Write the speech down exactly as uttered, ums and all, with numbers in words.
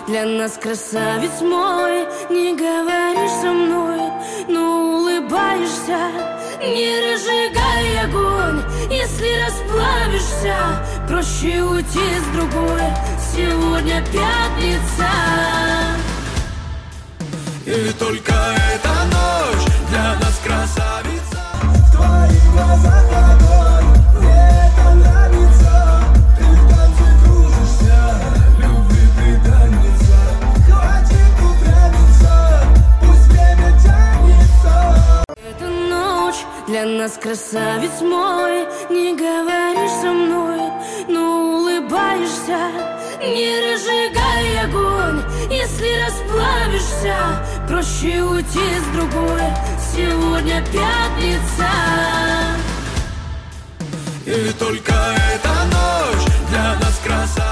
для нас, красавец мой. Не говоришь со мной, но улыбаешься. Не разжигай огонь, если расплавишься. Проще уйти с другой, сегодня пятница. И только эта ночь для нас, красавица. В твоих глазах огонь, мне это нравится. Ты в танце кружишься, любви преданница. Хватит упрямиться, пусть время тянется. Эта ночь для нас, красавец мой. Не говоришь со мной, но улыбаешься. Не разжигай огонь, если расплавишься. Проще уйти с другой, сегодня пятница. И только эта ночь для нас, красавица.